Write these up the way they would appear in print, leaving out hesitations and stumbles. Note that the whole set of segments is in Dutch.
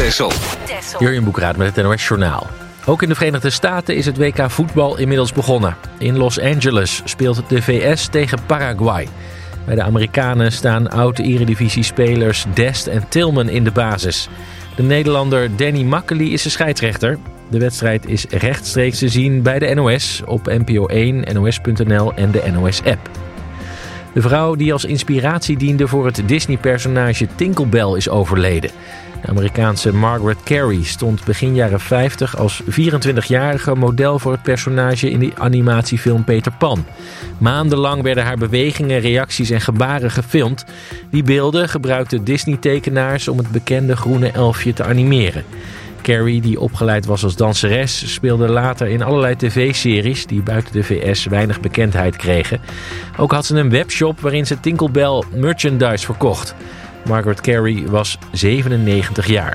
Texel. Jurjen Boekraat met het NOS Journaal. Ook in de Verenigde Staten is het WK voetbal inmiddels begonnen. In Los Angeles speelt de VS tegen Paraguay. Bij de Amerikanen staan oud-eredivisie-spelers Dest en Tillman in de basis. De Nederlander Danny Makkely is de scheidsrechter. De wedstrijd is rechtstreeks te zien bij de NOS, op NPO 1, NOS.nl en de NOS-app. De vrouw die als inspiratie diende voor het Disney-personage Tinker Bell is overleden. De Amerikaanse Margaret Carey stond begin jaren 50 als 24-jarige model voor het personage in de animatiefilm Peter Pan. Maandenlang werden haar bewegingen, reacties en gebaren gefilmd. Die beelden gebruikten Disney-tekenaars om het bekende groene elfje te animeren. Carey, die opgeleid was als danseres, speelde later in allerlei tv-series die buiten de VS weinig bekendheid kregen. Ook had ze een webshop waarin ze Tinker Bell merchandise verkocht. Margaret Carey was 97 jaar.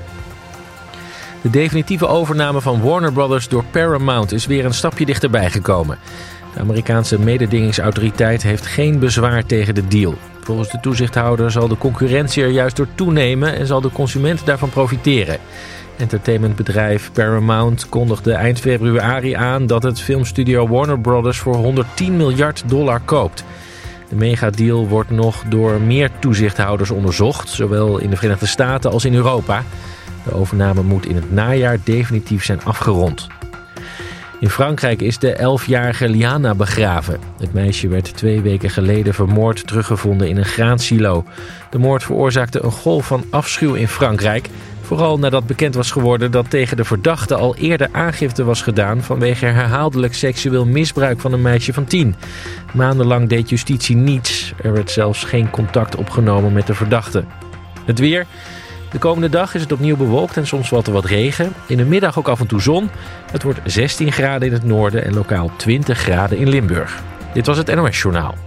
De definitieve overname van Warner Brothers door Paramount is weer een stapje dichterbij gekomen. De Amerikaanse mededingingsautoriteit heeft geen bezwaar tegen de deal. Volgens de toezichthouder zal de concurrentie er juist door toenemen en zal de consument daarvan profiteren. Entertainmentbedrijf Paramount kondigde eind februari aan dat het filmstudio Warner Brothers voor $110 miljard koopt. De megadeal wordt nog door meer toezichthouders onderzocht, zowel in de Verenigde Staten als in Europa. De overname moet in het najaar definitief zijn afgerond. In Frankrijk is de 11-jarige Liana begraven. Het meisje werd 2 weken geleden vermoord teruggevonden in een graansilo. De moord veroorzaakte een golf van afschuw in Frankrijk. Vooral nadat bekend was geworden dat tegen de verdachte al eerder aangifte was gedaan vanwege herhaaldelijk seksueel misbruik van een meisje van 10. Maandenlang deed justitie niets. Er werd zelfs geen contact opgenomen met de verdachte. Het weer. De komende dag is het opnieuw bewolkt en soms valt er wat regen. In de middag ook af en toe zon. Het wordt 16 graden in het noorden en lokaal 20 graden in Limburg. Dit was het NOS Journaal.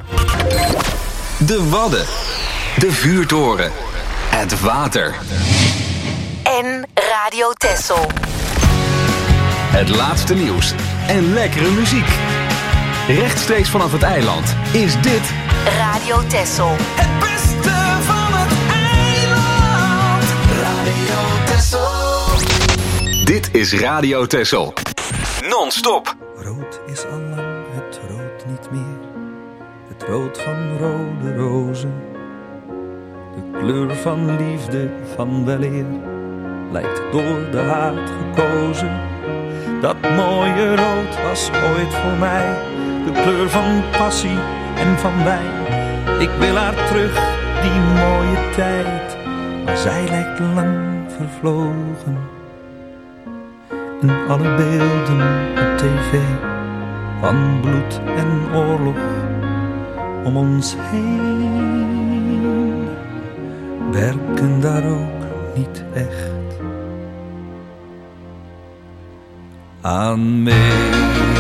De Wadden. De Vuurtoren. Het water. En Radio Texel. Het laatste nieuws en lekkere muziek. Rechtstreeks vanaf het eiland is dit Radio Texel. Het beste van het eiland. Radio Texel. Dit is Radio Texel. Non-stop. Rood is al lang het rood niet meer. Het rood van rode rozen. De kleur van liefde, van weleer, lijkt door de haat gekozen. Dat mooie rood was ooit voor mij de kleur van passie en van wijn. Ik wil haar terug, die mooie tijd, maar zij lijkt lang vervlogen. In alle beelden op tv, van bloed en oorlog om ons heen, werken daar ook niet echt aan mee.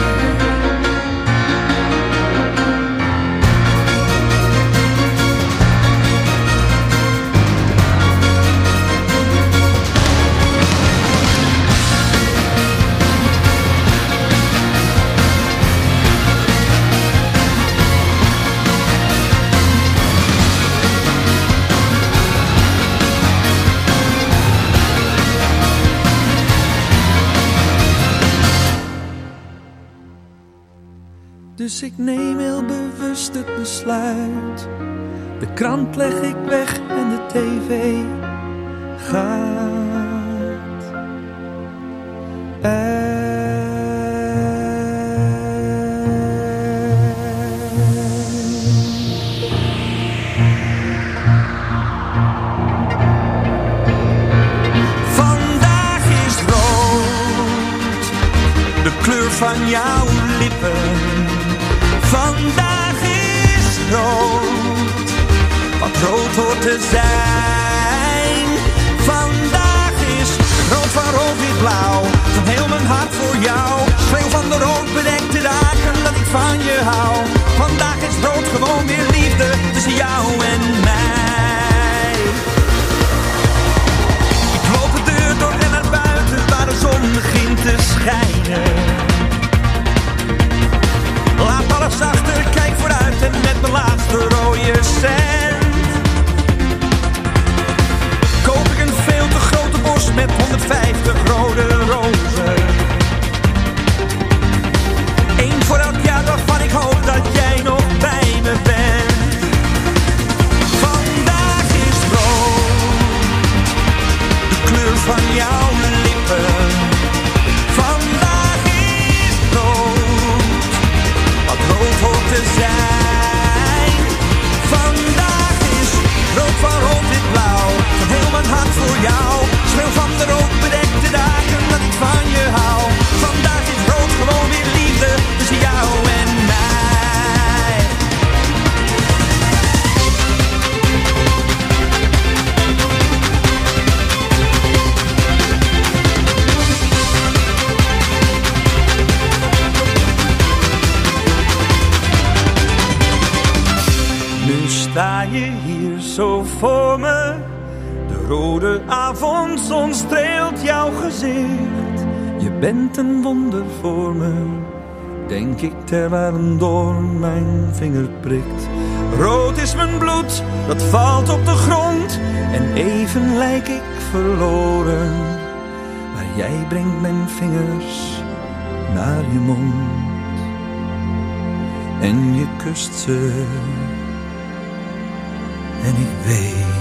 Dus ik neem heel bewust het besluit. De krant leg ik weg en de tv gaat uit. Vandaag is rood, de kleur van jouw lippen. Vandaag is rood, wat rood hoort te zijn. Vandaag is rood van rood-wit-blauw, van heel mijn hart voor jou. Schreeuw van de rood bedekte dagen dat ik van je hou. Vandaag is rood gewoon weer liefde tussen jou en mij. Ik loop de deur door en naar buiten waar de zon begint te schijnen. Laat alles achter, kijk vooruit en met mijn laatste rode cent koop ik een veel te grote bos met 100 zo voor me. De rode avondzon streelt jouw gezicht. Je bent een wonder voor me, denk ik terwijl een doorn mijn vinger prikt. Rood is mijn bloed, dat valt op de grond. En even lijk ik verloren. Maar jij brengt mijn vingers naar je mond. En je kust ze. En ik weet,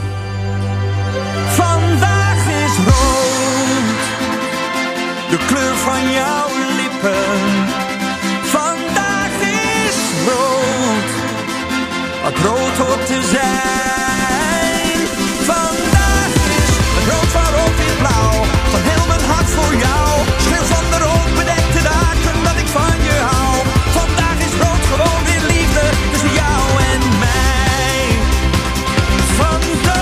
vandaag is rood, de kleur van jouw lippen. Vandaag is rood, wat rood hoort te zijn. Vandaag is het rood van rood in blauw, van heel mijn hart voor jou. Schreeuw van de rood bedekte dagen dat ik van je hou. Vandaag is rood gewoon weer liefde tussen jou en mij. Vandaag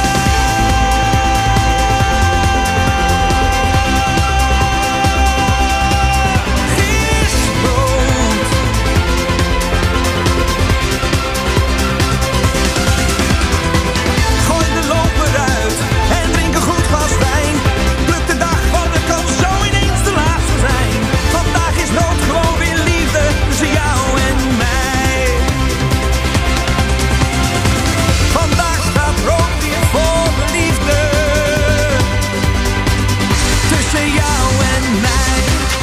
is rood. Gooi de loper uit en drink een goed glas wijn. Pluk de dag, want het kan zo ineens de laatste zijn. Vandaag is rood gewoon weer liefde tussen jou en mij. Vandaag staat rood weer voor de liefde tussen jou en mij.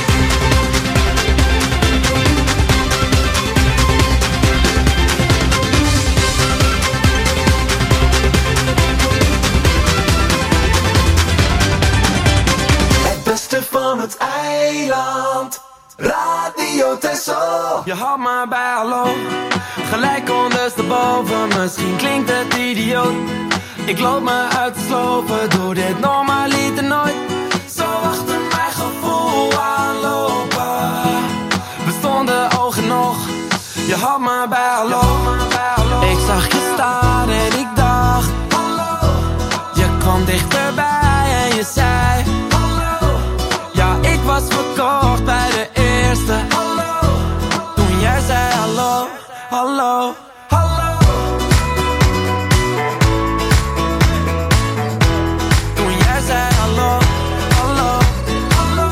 Het beste van het eiland, Radio Texel. Je had me bij hallo, gelijk ondersteboven. Misschien klinkt het idioot. Ik loop me uit te slopen, doe dit normaliter nooit. Zo achter mijn gevoel aanlopen. We stonden oog in oog, je had me bij hallo. Ik zag je staan en ik dacht hallo. Je kwam dichterbij en je zei hallo. Ja, ik was verkocht bij de eerste hallo. Toen jij zei hallo, hallo, hallo. Toen jij zei hallo, hallo, hallo.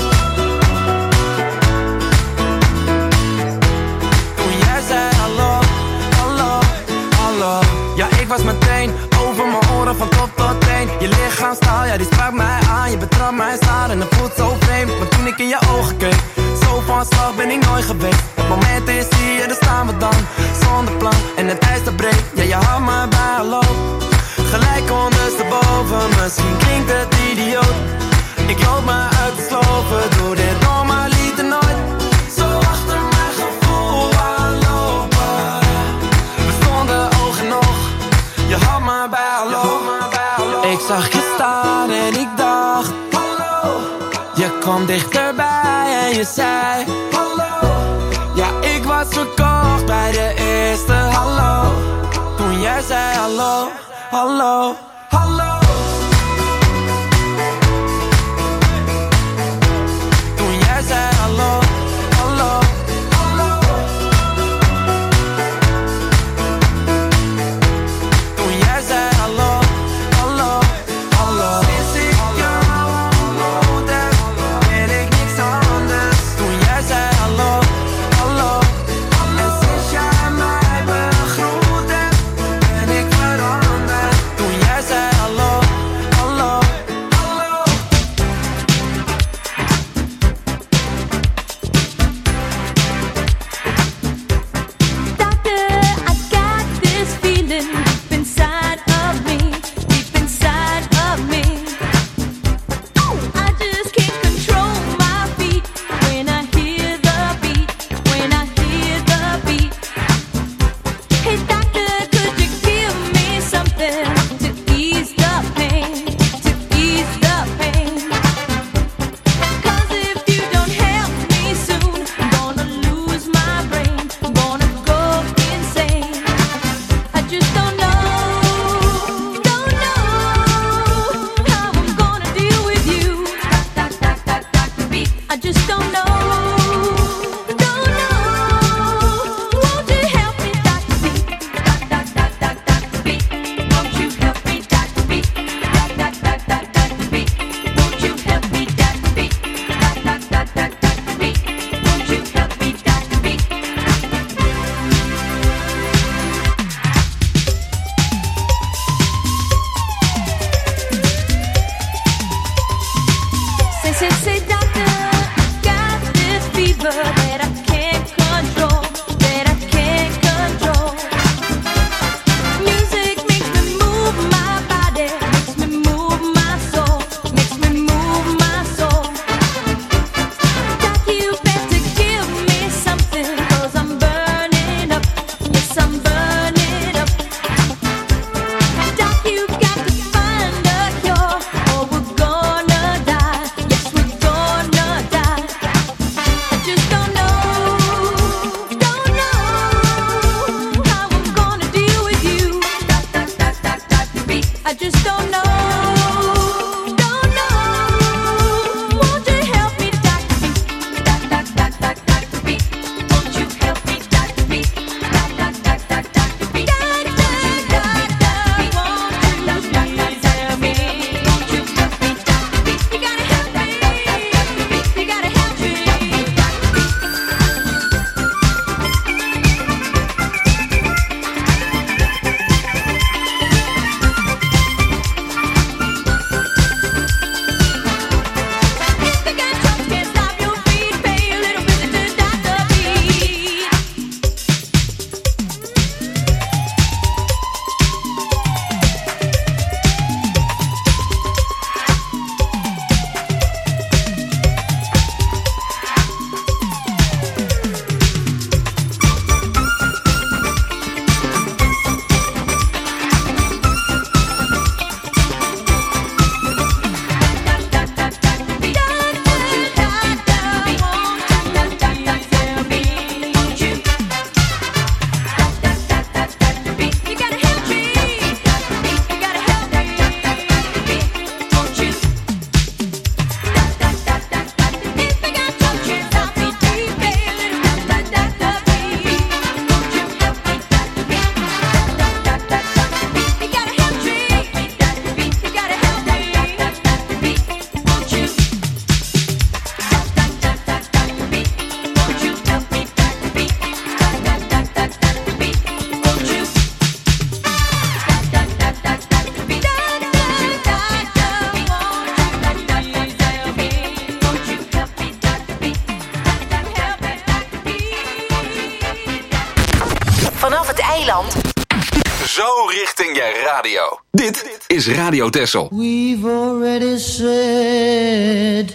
Toen jij zei hallo, hallo, hallo. Ja, ik was meteen over mijn oren van top tot teen. Je lichaamstaal, ja die sprak mij aan. Je betrapt mij zwaar en het voelt zo vreemd. Maar toen ik in je ogen keek, zo van slag ben ik nooit geweest. Het moment is hier, daar staan we dan, zonder plan en het ijs dat breekt. Ja, je had me bij hallo, gelijk ondersteboven. Misschien klinkt het idioot. Ik loop me uit te slopen, doe dit normaliter nooit. Zo achter mijn gevoel aanlopen. We stonden oog in oog, je had me bij hallo. Ik zag je staan en ik dacht hallo. Je kwam dichterbij en je zei hallo. Ja, ik was verkocht bij de eerste hallo. Toen jij zei hallo, hallo, hallo. Toen jij zei hallo, hallo, hallo. Toen jij zei hallo, hallo, hallo. Sinds ik jou ontmoet heb, ben ik niks anders. Toen jij zei hallo, hallo, hallo. En sinds jij mij begroet hebt, ben ik veranderd. Toen jij zei hallo, hallo, hallo. Doctor, I got this feeling deep inside of me, deep inside of me. I just can't control my feet when I hear the beat, when I hear the beat. Hey doctor, could you give me something to ease the pain, to ease the pain? 'Cause if you don't help me soon, I'm gonna lose my brain, I'm gonna go insane. I just don't know how I'm gonna deal with you. Beat. I just don't know. Won't you help me, Dr. Beat? Beat. that I can't control, that I can't control. Music makes me move my body, makes me move my soul, makes me move my soul. Doc, you better give me something, 'cause I'm burning up, yes I'm burning up. Doc, you got to find a cure, or we're gonna die, yes we're gonna die. I just don't know how I'm gonna deal with you. I just don't know. Won't you help me, Dr. B? Dr. B, won't you help me, Dr. B? Dr. B, won't you help me? Won't you help me, Dr. B? You gotta help me. You gotta help me. If the gunshots can't stop your feet, pay a little visit to Dr. B. You gotta help me. You gotta help me. Won't you? If the gunshots can't stop me, pay a little visit to Dr. B. Won't you help me, Dr. B? You gotta help me. You gotta help me. Won't you? Won't you help me, Dr. B? Won't you? Vanaf het eiland. Zo richting je radio. Dit is Radio Texel. We've already said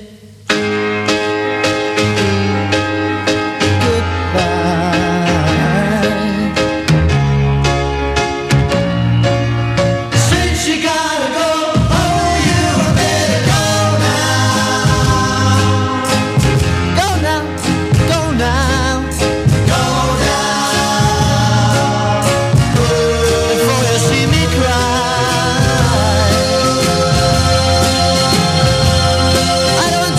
goodbye. Since you gotta go, oh, you better go now. Go now, go now, go now. Before you see me cry. I don't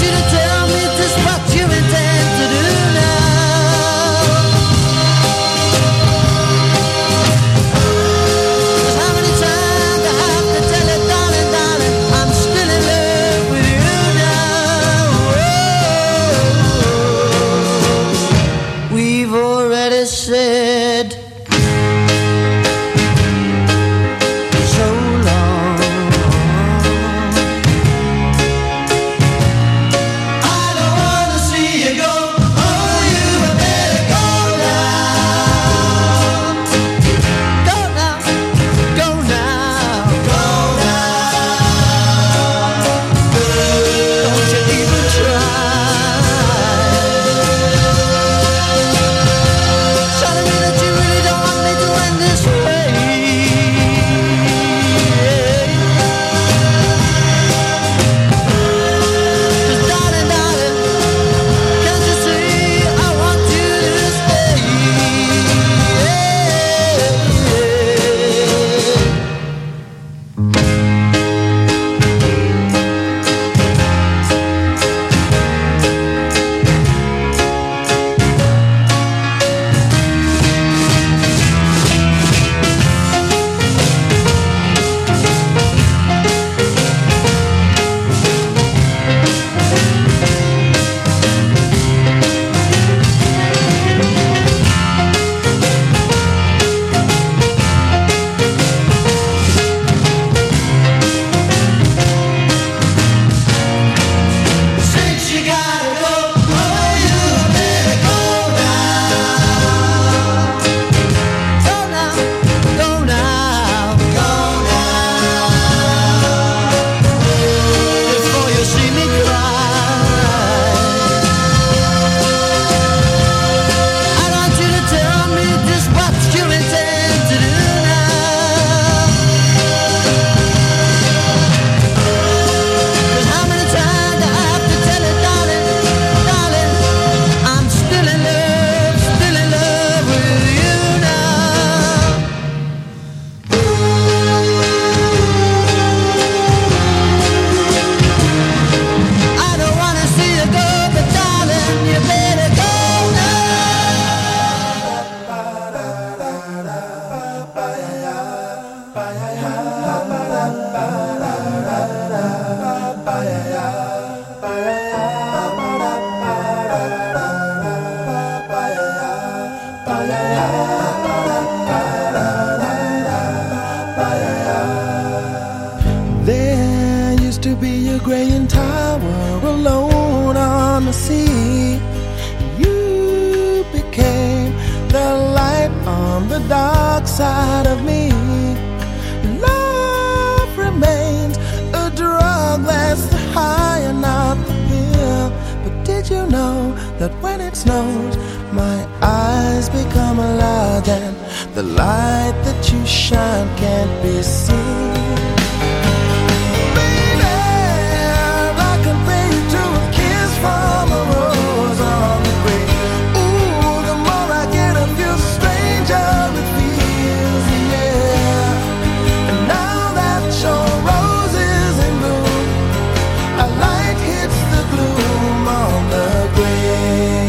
the sea. You became the light on the dark side of me. Love remains a drug that's high and not the pill. But did you know that when it snows, my eyes become large and the light that you shine can't be seen? Baby, I compare you to a kiss from a rose on the grave. Ooh, the more I get of you, the stranger it feels, yeah. And now that your rose is in bloom, a light hits the gloom on the grave.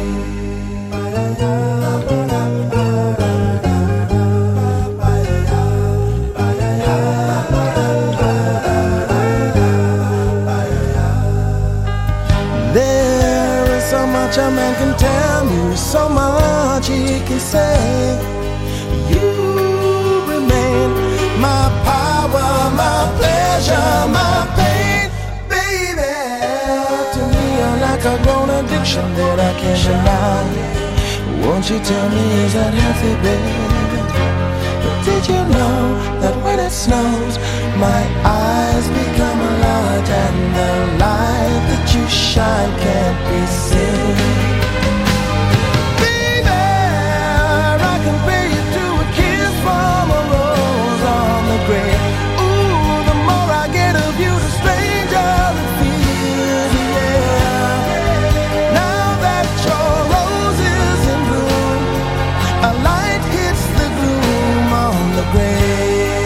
There is so much a man can tell you, so much he can say. You remain my power, my pleasure, my pain, baby. To me you're like a grown addiction that I can't deny. Won't you tell me, is that healthy, baby? But did you know that when it snows, my eyes become large and the light that you shine can't be seen? Baby, I compare you to a kiss from a rose on the grave. Ooh, the more I get of you, the stranger it feels, yeah. Now that your rose is in bloom, a light hits the gloom on the grave.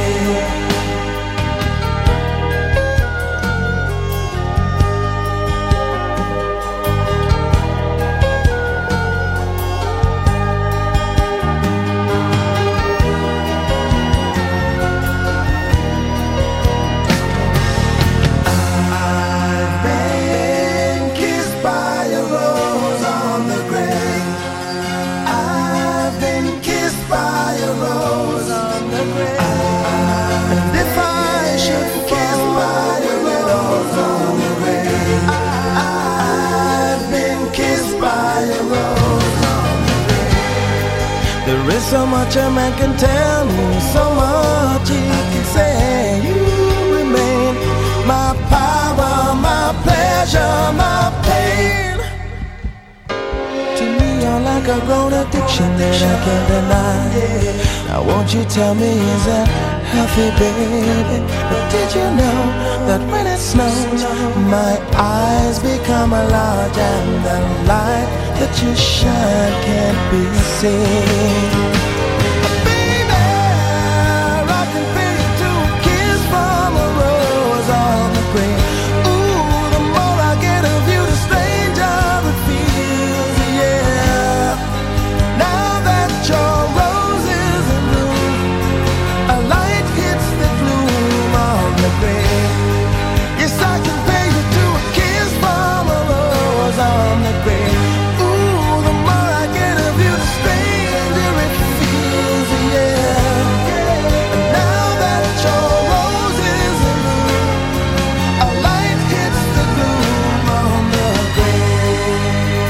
I've been kissed by a rose on the grave. I've been kissed by a rose on the grave. And if I should kiss by a rose on the grave, I've been kissed by a rose on the grave. There is so much a man can tell me, so much he can say. You remain my power, my pleasure, my pain. To me you're like a grown addiction that I can't deny. Now won't you tell me, is that healthy, baby? But did you know that when it snows, my eyes become large and the light that you shine can't be seen? Baby, I compare you to a kiss from a rose on the grave. Ooh, the more I get of you, the stranger it feels, yeah. Now that your rose is in bloom, a light hits the gloom on the grave. Yes, I compare you to a kiss from a rose on the grave. Ooh, the more I get of you, the stranger it feels, yeah. And now that your rose is in bloom, a light hits the gloom on the grave.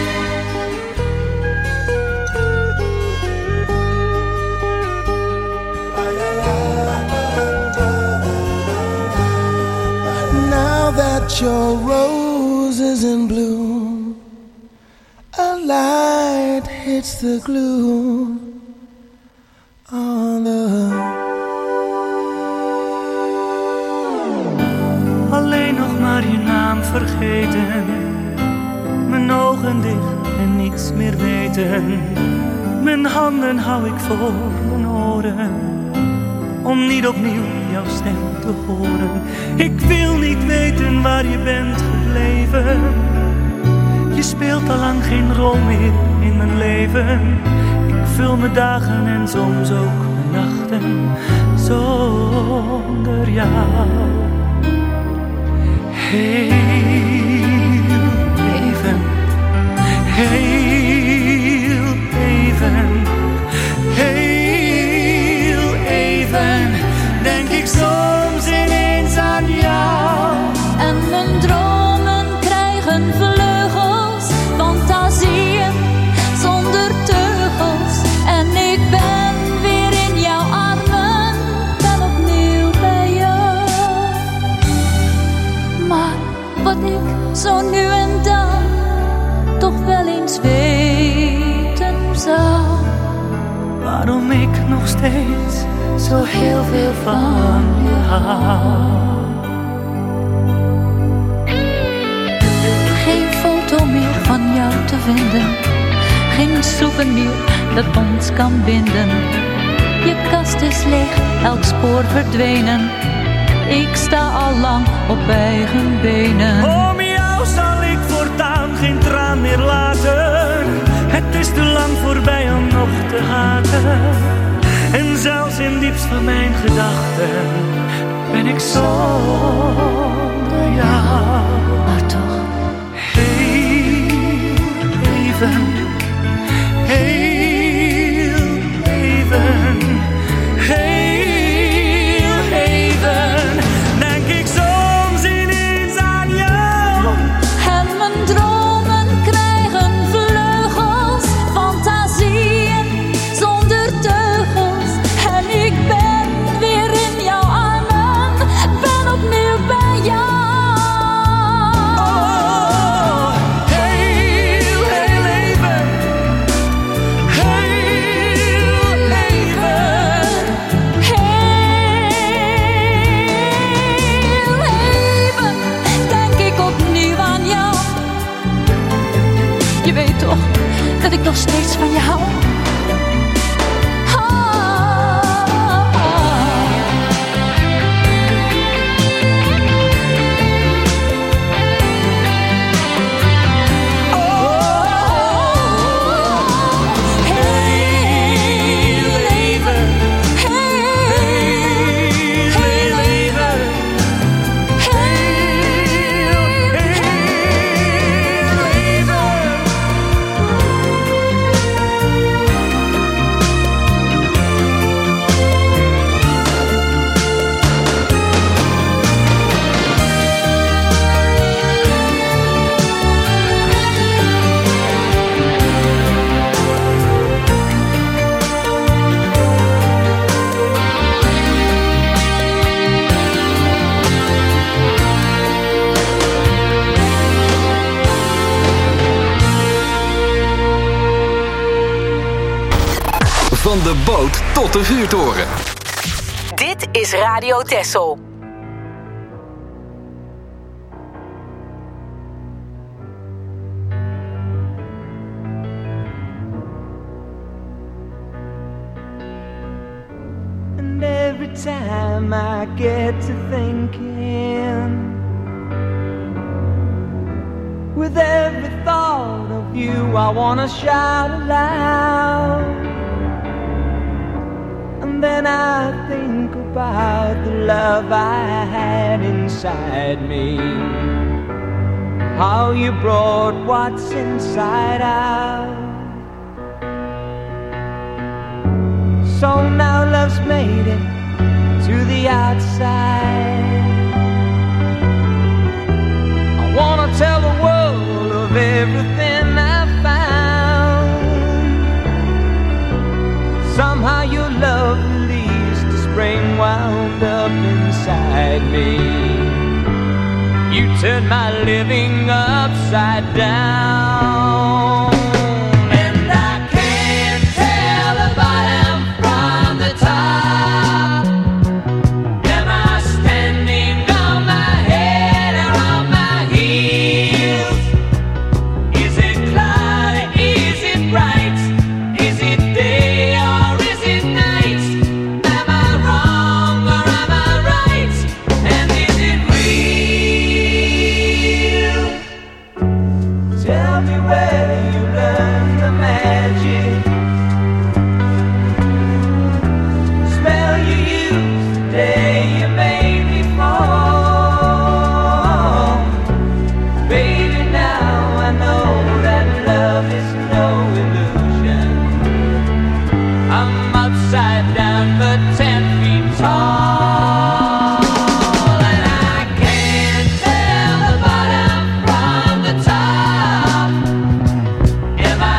Now that your rose is in bloom, a light hits the gloom on the. Alleen nog maar je naam vergeten, mijn ogen dicht en niets meer weten. Mijn handen hou ik voor mijn oren, om niet opnieuw jouw stem te horen. Ik wil niet weten waar je bent gebleven. Je speelt al lang geen rol meer in mijn leven. Ik vul mijn dagen en soms ook mijn nachten zonder jou. Heel even, heel even, heel even, denk ik soms ineens aan jou. En mijn dromen krijgen vleugels. toch wel eens weten zou waarom ik nog steeds zo heel veel van je hou. Geen foto meer van jou te vinden, geen souvenir dat ons kan binden. Je kast is leeg, elk spoor verdwenen. Ik sta al lang op eigen benen. Om jou zal ik voortaan geen traan meer laten. Het is te lang voorbij om nog te haten. En zelfs in diepst van mijn gedachten ben ik zonder jou. Maar toch, heel even, heel even, heel even, denk ik soms ineens aan jou. en mijn dromen krijgen vleugels, fantasieën zonder teugels. En ik ben weer in jouw armen, ben opnieuw bij jou. Oh, heel, heel even, heel even. Heel even denk ik opnieuw aan jou. Je weet toch dat ik nog steeds van je hou. Heel even, heel even, Van de boot tot de vuurtoren. Dit is Radio Texel. And every time I get to thinking, with every thought of you I wanna shout aloud. And then I think about the love I had inside me, how you brought what's inside out. So now love's made it to the outside. I wanna tell the world of everything I found. Somehow your love released the spring wound up inside me. You turned my living upside down. And I can't tell the bottom from the top. Am I standing on my head or on my heels? Is it cloudy? Is it bright? Is it day or is it night? Am I wrong or am I right? And is it real? Tell me where you learned the magic. Spell you used the day you made me fall. Baby, now I know that love is no illusion. I'm upside down but 10 feet tall. And I can't tell the bottom from the top. Am I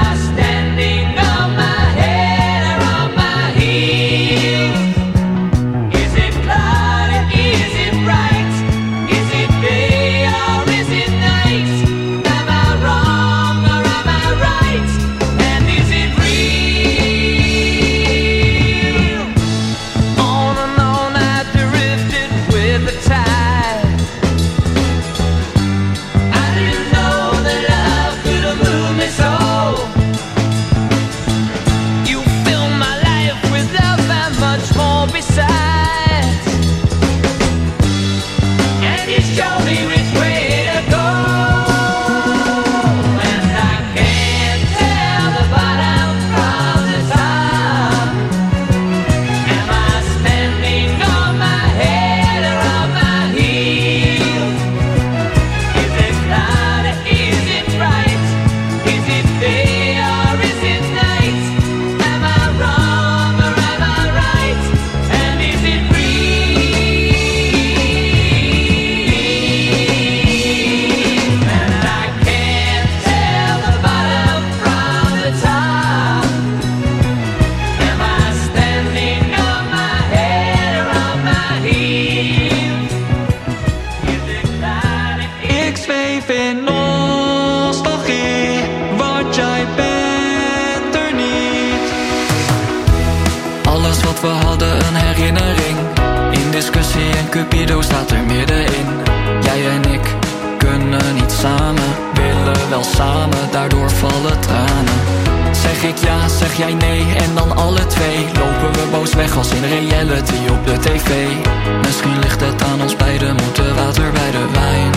we hadden een herinnering. In discussie en Cupido staat er middenin. Jij en ik kunnen niet samen, willen wel samen, daardoor vallen tranen. Zeg ik ja, zeg jij nee en dan alle twee lopen we boos weg als in reality op de tv. Misschien ligt het aan ons beiden, moeten water bij de wijn.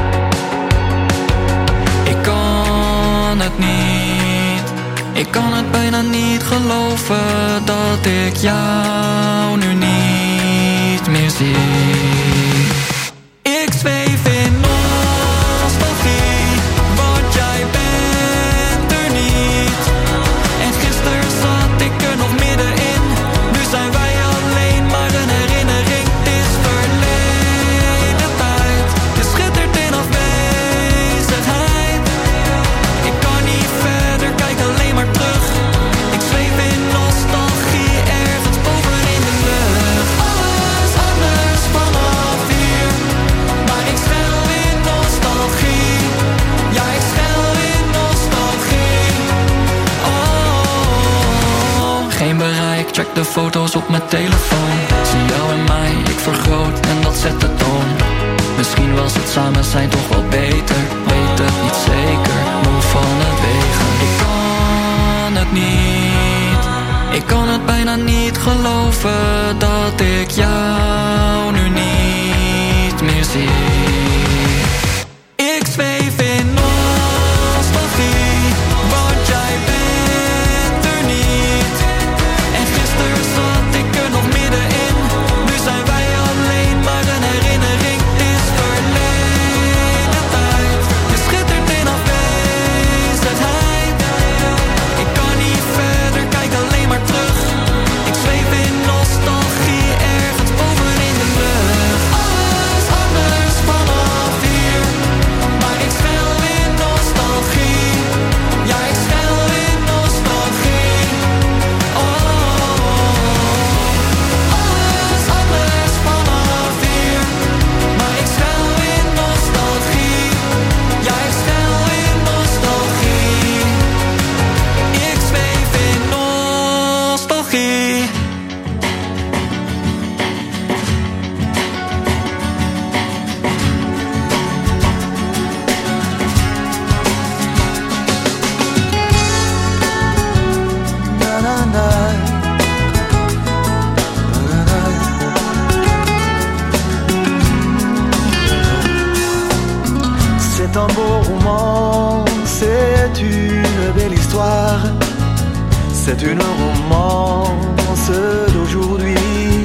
Ik kan het niet, ik kan het bijna niet geloven dat ik jou nu niet meer zie. Ik zweef in nostalgie, want jij bent er niet. En gisteren zat ik er nog middenin. Nu zijn wij alleen maar een herinnering. Het is verleden tijd, je schittert in afwezigheid. Ik kan niet verder, kijk alleen maar terug. Ik zweef in nostalgie, ergens boven in de lucht. Alles anders vanaf hier, maar ik schel in nostalgie. Ja, ik schel in nostalgie. Oh, geen bereik, check de foto's op mijn telefoon. Zie jou en mij, ik vergroot en dat zet de toon. Misschien was het samen zijn toch wel beter. Weet het niet zeker, moe van het wegen. Ik kan het niet, ik kan het bijna niet geloven dat ik jou nu niet meer zie. Ik zweef in nostalgie, want jij bent er niet. En gisteren zat ik er nog middenin. Nu zijn wij alleen maar een herinnering. Het is verleden tijd, je schittert in afwezigheid. Ik kan niet verder, kijk alleen maar terug. Ik zweef in nostalgie, ergens boven in de lucht. Alles anders vanaf hier, maar ik schel in nostalgie. Ja, ik schel in nostalgie. Oh, alles anders vanaf hier, maar ik schel in nostalgie. Ja, ik schel in nostalgie. Ik zweef in nostalgie. C'est un beau roman, c'est une belle histoire. C'est une romance d'aujourd'hui.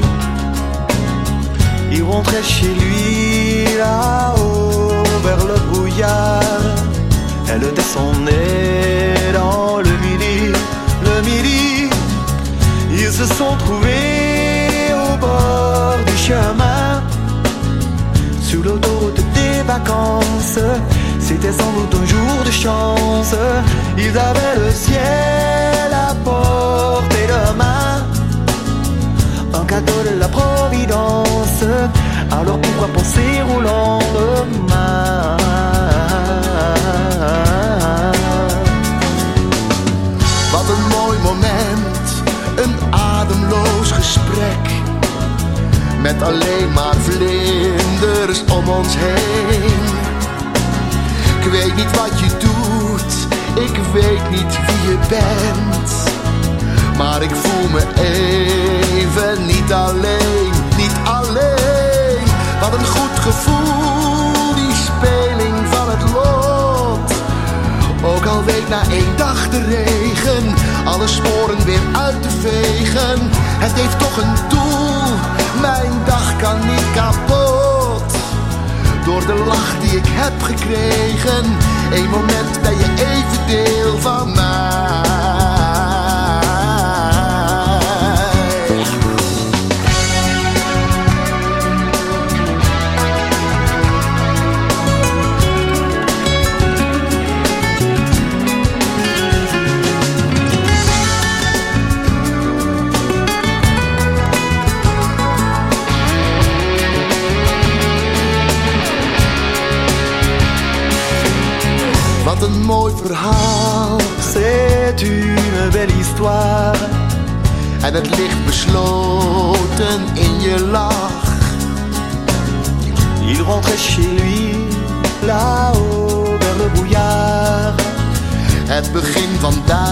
Il rentrait chez lui là-haut vers le brouillard. Elle descendait dans le midi, le midi. Ils se sont trouvés au bord du chemin, sur l'autoroute des vacances. C'était sans doute un jour de chance. Ils avaient le ciel à portée de main, un cadeau de la Providence. Alors pourquoi penser au lendemain? Wat een mooi moment, een ademloos gesprek, met alleen maar vlinders om ons heen. Ik weet niet wat je doet, ik weet niet wie je bent, maar ik voel me even niet alleen, niet alleen. Wat een goed gevoel, die speling van het lot. Ook al week na 1 dag de regen alle sporen weer uit te vegen. Het heeft toch een doel, mijn dag kan niet kapot. Door de lach die ik heb gekregen, 1 moment ben je even deel van mij. Wat een mooi verhaal, C'est une belle histoire. en het ligt besloten in je lach. Il rentrait chez lui, là-haut, vers le brouillard. Het begin van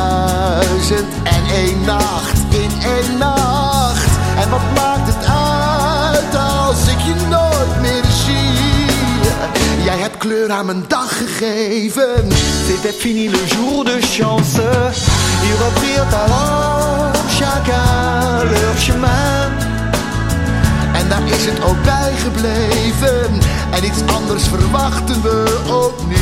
1001 nacht in 1 nacht. En wat maakt het uit als ik je nooit meer zie? Jij hebt kleur aan mijn dag gegeven. C'était fini le jour de chance. Ils reprirent alors chacun leur chemin. En daar is het ook bij gebleven. En iets anders verwachten we ook niet.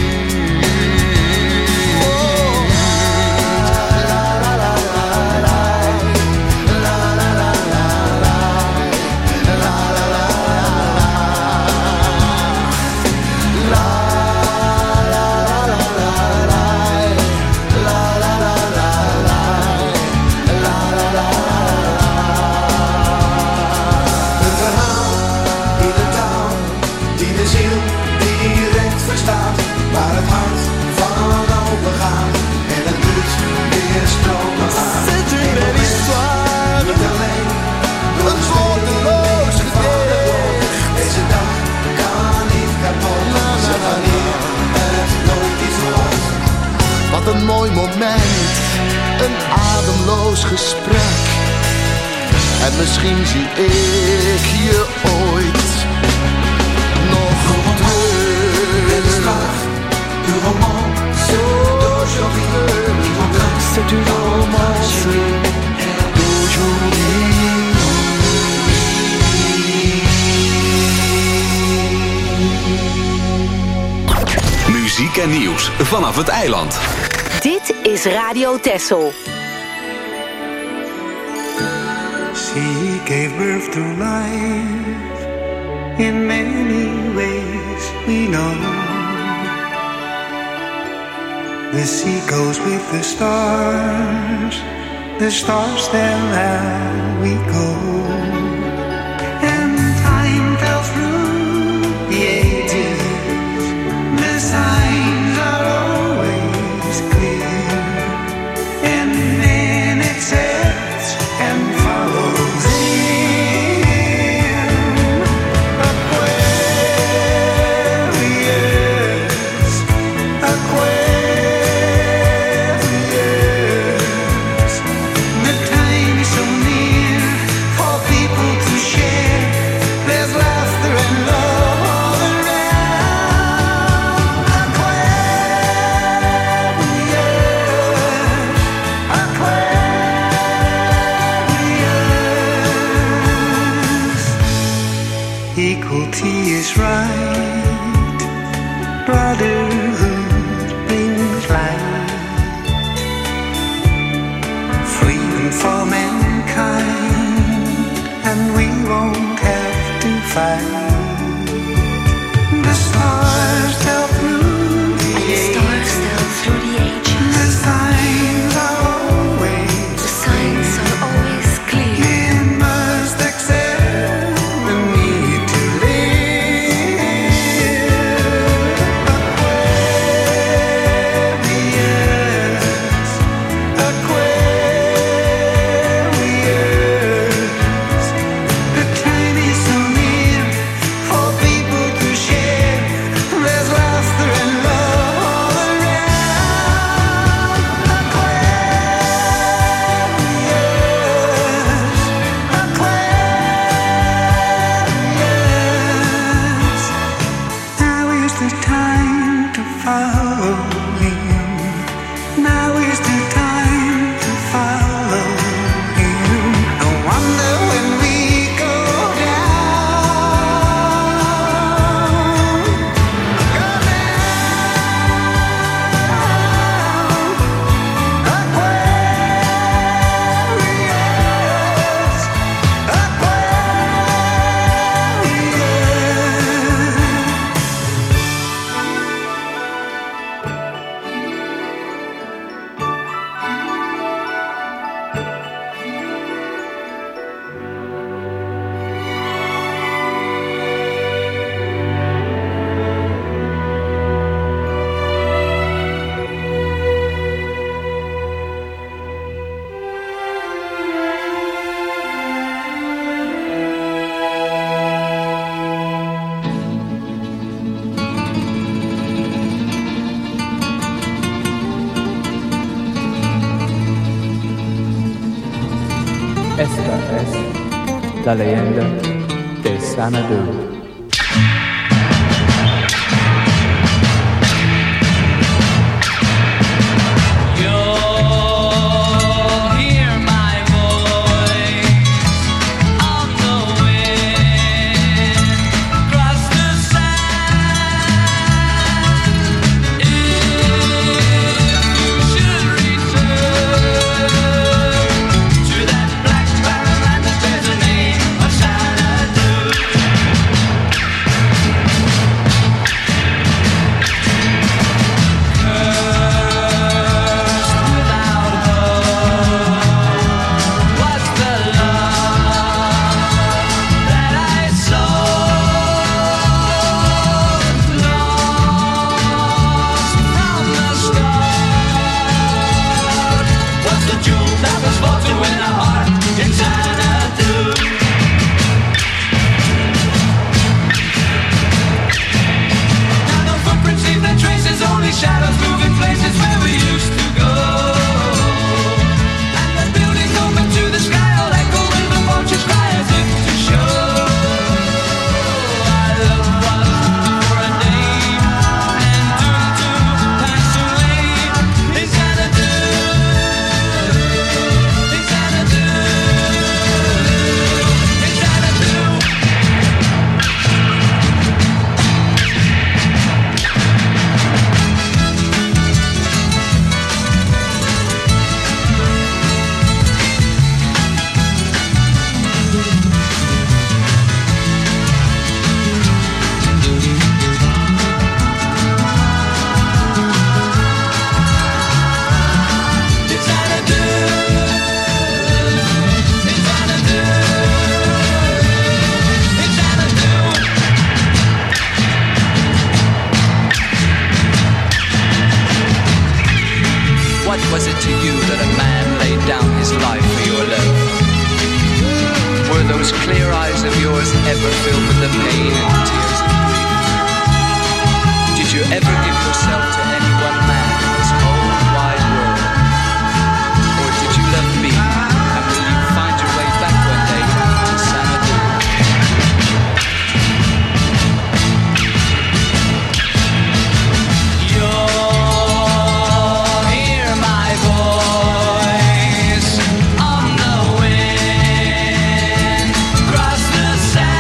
Waar het hart van open gaat en het bloed weer stromen aan. C'est une belle histoire. Niet alleen door een woordeloos gedicht. Deze dag kan niet kapot. Zeg wanneer het nooit iets wordt. Wat een mooi moment, een ademloos gesprek. En misschien zie ik je ooit nog terug. Du romance d'aujourd'hui. C'est une romance d'aujourd'hui. Muziek en nieuws vanaf het eiland. Dit is Radio Texel. She gave birth to life in many ways we know. The sea goes with the stars tell how we go. And time fell through the ages, the signs are always clear. And then it sets and follows in Aquarius, Aquarius. The time is so near for people Esta es la leyenda de Xanadu.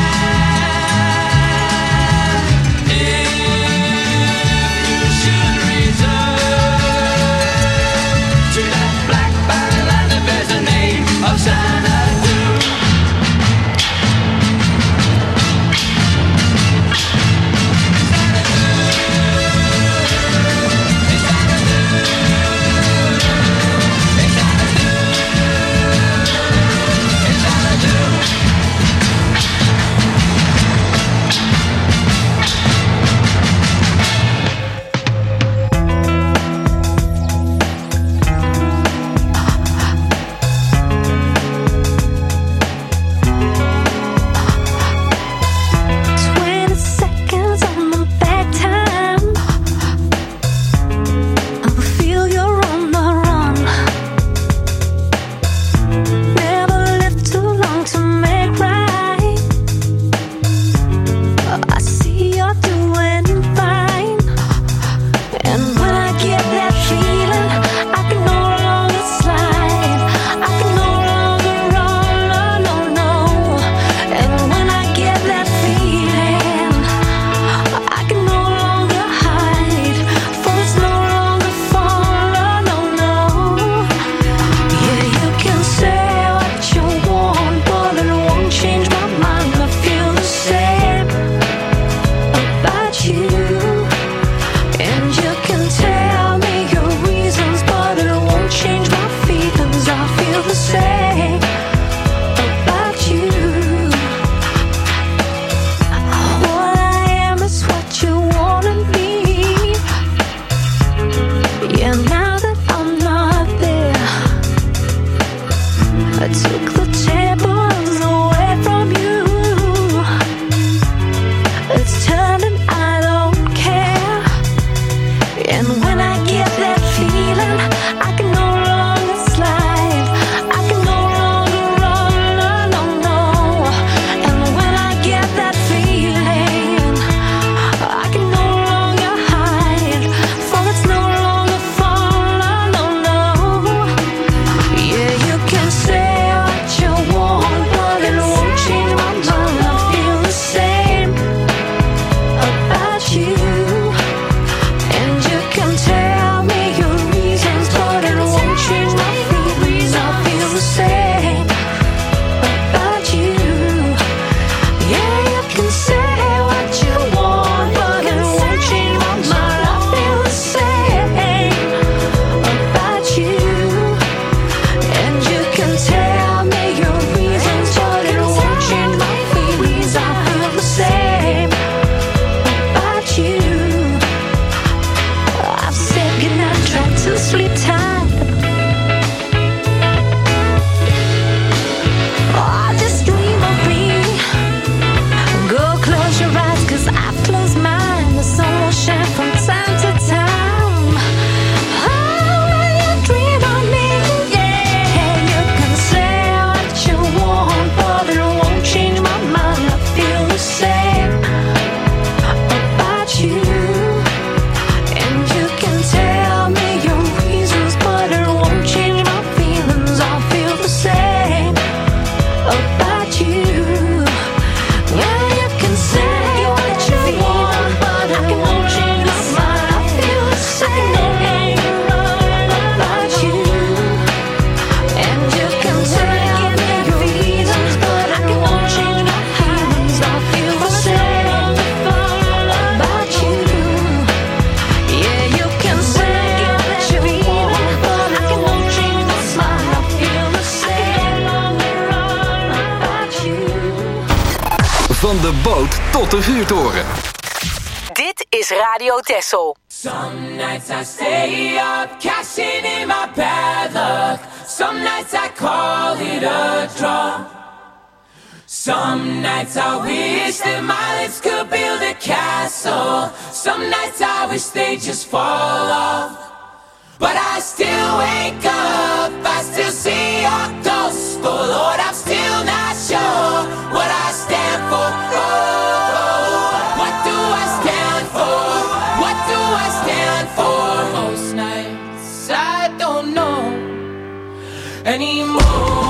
Should boot tot de vuurtoren. Dit is Radio Texel. Some nights I stay up, cashing in my bad luck. Some nights I call it a draw. Some nights I wish that my lips could build a castle. Some nights I wish they just fall off. But I still wake up, I still see your ghost. Oh Lord, I'm still not sure what I stand for. Oh, what do I stand for? What do I stand for? Most nights I don't know anymore.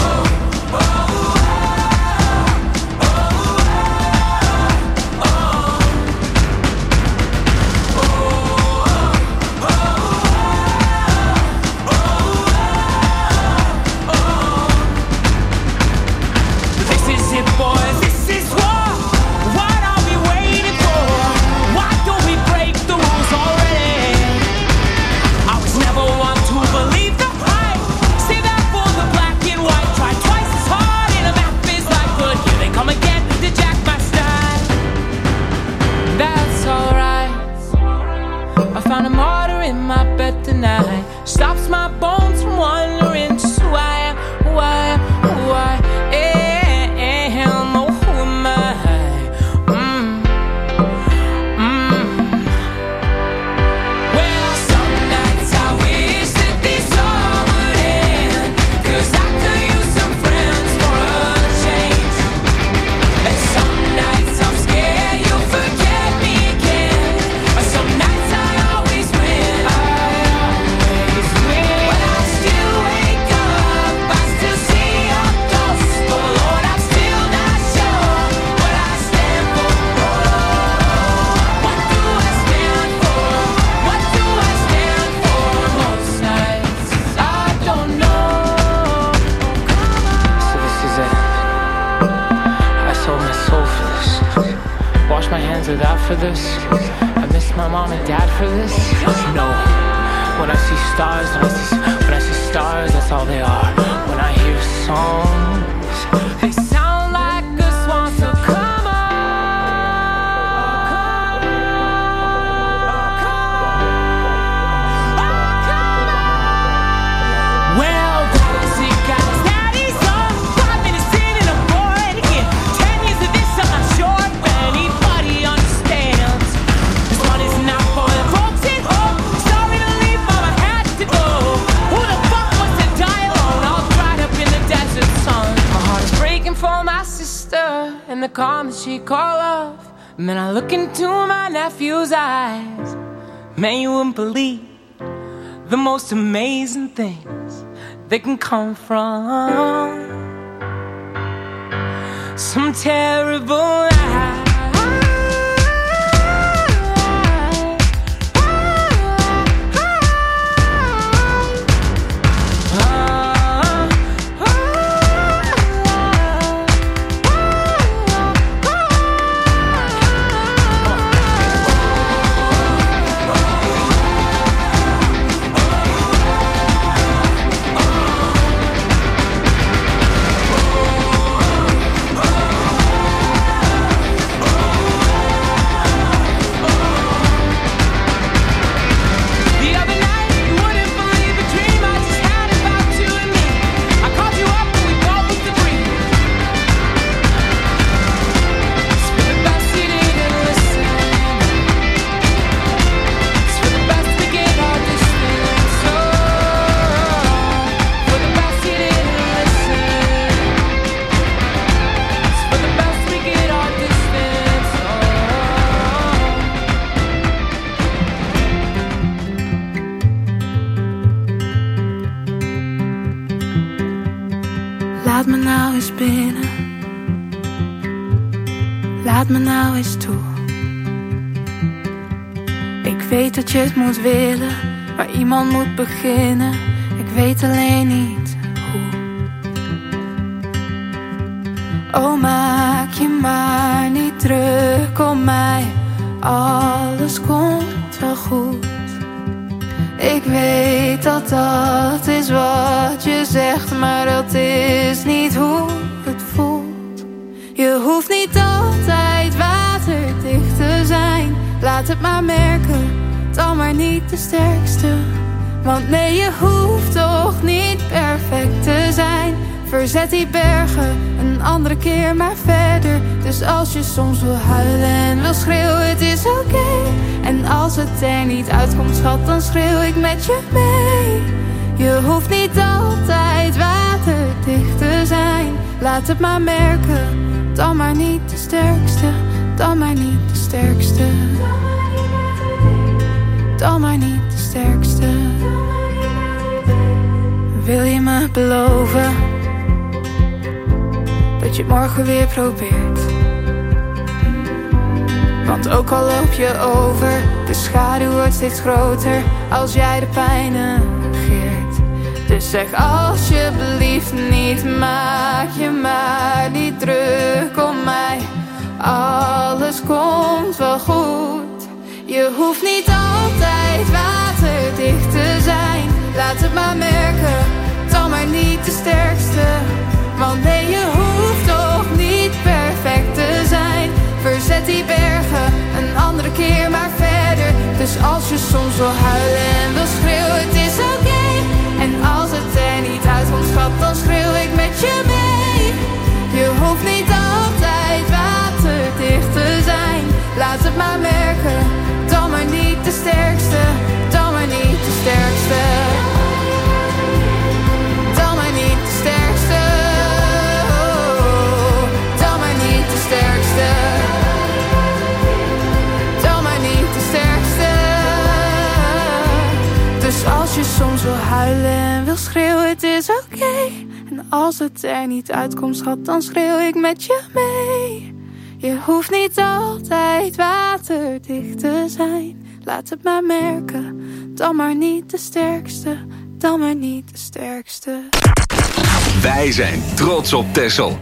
Found a martyr in my bed tonight. Stops my bones from wandering just who I am, who I am, who I am. Oh, who am I? Well, some nights I wish that this all would end, 'cause I could use some friends for a change. And some nights I'm scared you'll forget me again. But some nights I always win. But I still wake up, I still see your ghost. Oh Lord, I'm still not sure what I stand for. What do I stand for? What do I stand for? Most nights I don't know. So this is it. I sold my soul for this. Wash my hands of that for this. I miss my mom and dad for this. No. When I see stars, when I see stars, that's all they are. When I hear songs, They sound like a swan, so come on. Well, that's it, guys. That is all. 5 minutes in and I'm bored again. 10 years of this, I'm not sure if anybody understands. This one is not for the folks at home. Sorry to leave, but I had to go. Who the fuck wants to die alone? All dried up in the desert sun. My heart is breaking for my sister and the calm that she called off. And then I look into my nephew's eyes. Man, you wouldn't believe the most amazing things that can come from some terrible lie. Laat me nou eens binnen. Laat me nou eens toe. Ik weet dat je het moet willen, maar iemand moet beginnen. Ik weet alleen niet hoe. Oh, maak je maar niet druk om mij. Alles komt wel goed. Ik weet dat dat is wat je zegt, maar dat is niet hoe het voelt. Je hoeft niet altijd laat het maar merken, dan maar niet de sterkste. Want nee, je hoeft toch niet perfect te zijn. Verzet die bergen, een andere keer maar verder. Dus als je soms wil huilen en wil schreeuwen, het is oké. En als het er niet uitkomt, schat, dan schreeuw ik met je mee. Je hoeft niet altijd waterdicht te zijn. Laat het maar merken, dan maar niet de sterkste. Dan maar niet de sterkste. Dan maar niet de sterkste. Wil je me beloven dat je het morgen weer probeert? Want ook al loop je over, de schaduw wordt steeds groter als jij de pijn negeert. Dus zeg alsjeblieft niet, maak je maar niet druk om mij. Alles komt wel goed. Je hoeft niet altijd waterdicht te zijn. Laat het maar merken, dan maar niet de sterkste. Want nee, je hoeft toch niet perfect te zijn. Verzet die bergen, een andere keer maar verder. Dus als je soms wil huilen en wil schreeuwen, het is oké. En als het er niet uitkomt, schat, dan schreeuw ik met je mee. Je hoeft niet altijd waterdicht te zijn. Laat het maar merken, dan maar niet de sterkste. Dan maar niet de sterkste. Dan maar niet de sterkste. Dan maar niet de sterkste. Dan maar niet de sterkste. Dus als je soms wil huilen en wil schreeuwen, het is oké. En als het er niet uitkomt, schat, dan schreeuw ik met je mee. Je hoeft niet altijd waterdicht te zijn. Laat het maar merken, dan maar niet de sterkste. Dan maar niet de sterkste. Wij zijn trots op Texel.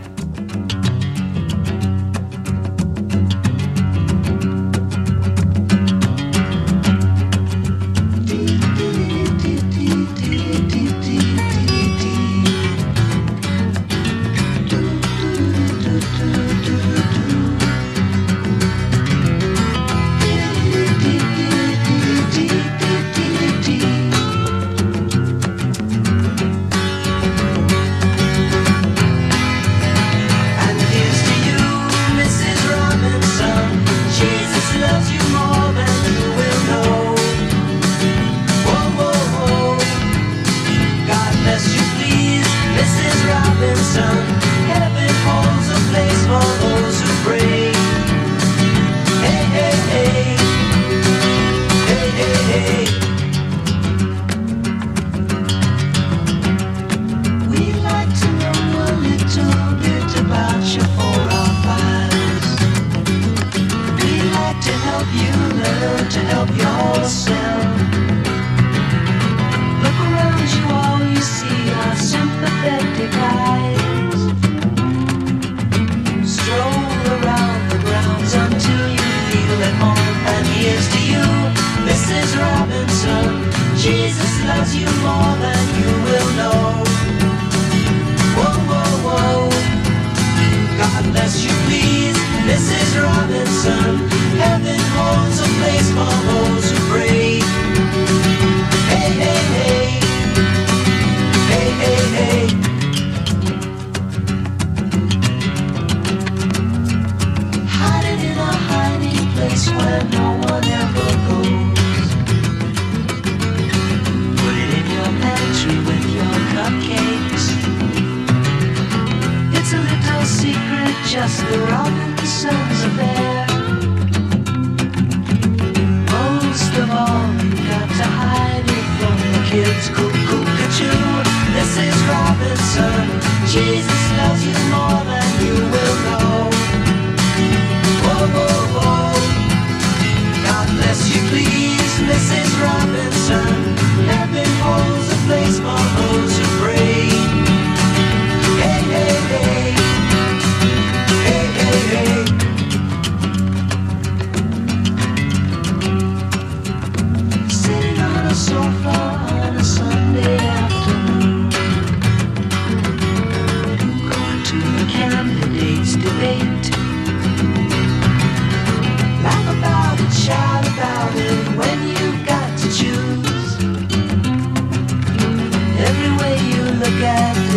Sitting on a sofa on a Sunday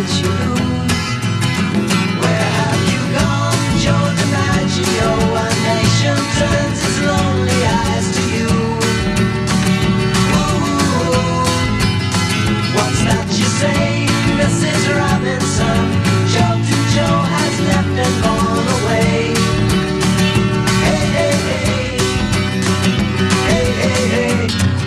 night you lose. Where have you gone, Joe DiMaggio? A nation turns its lonely eyes to you. Ooh, what's that you say, Mrs. Robinson? Joe to Joe has left and gone away. Hey, hey, hey. Hey, hey, hey.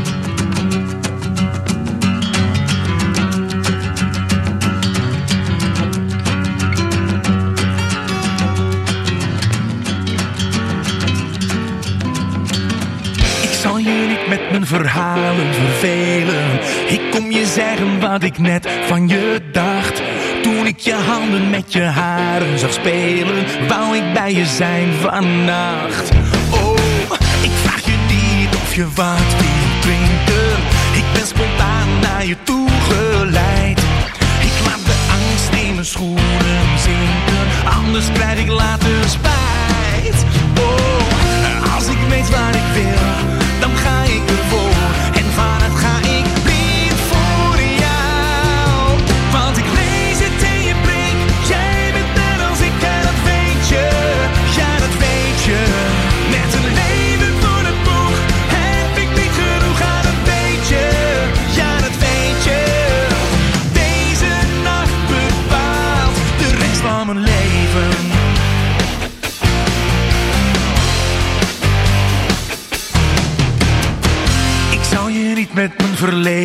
Ik zal je niet met mijn verhalen vervelen. Ik kom je zeggen wat ik net van je dacht. Toen ik je handen met je haren zag spelen, wou ik bij je zijn vannacht. Oh, ik vraag je niet of je wat wil drinken. Ik ben spontaan naar je toe geleid. Ik laat de angst in mijn schoenen zinken, anders krijg ik later spijt. Oh, als ik weet waar ik wil, dan ga ik ervoor. En vanuit ga ik blind voor jou. Want ik lees het in je blik. Jij bent net als ik en dat weet je. Ja, dat weet je. Met een leven voor het boeg heb ik niet genoeg, aan dat weet je. Ja, dat weet je. Deze nacht bepaalt de rest van mijn leven. Ik zou je niet met mijn verleden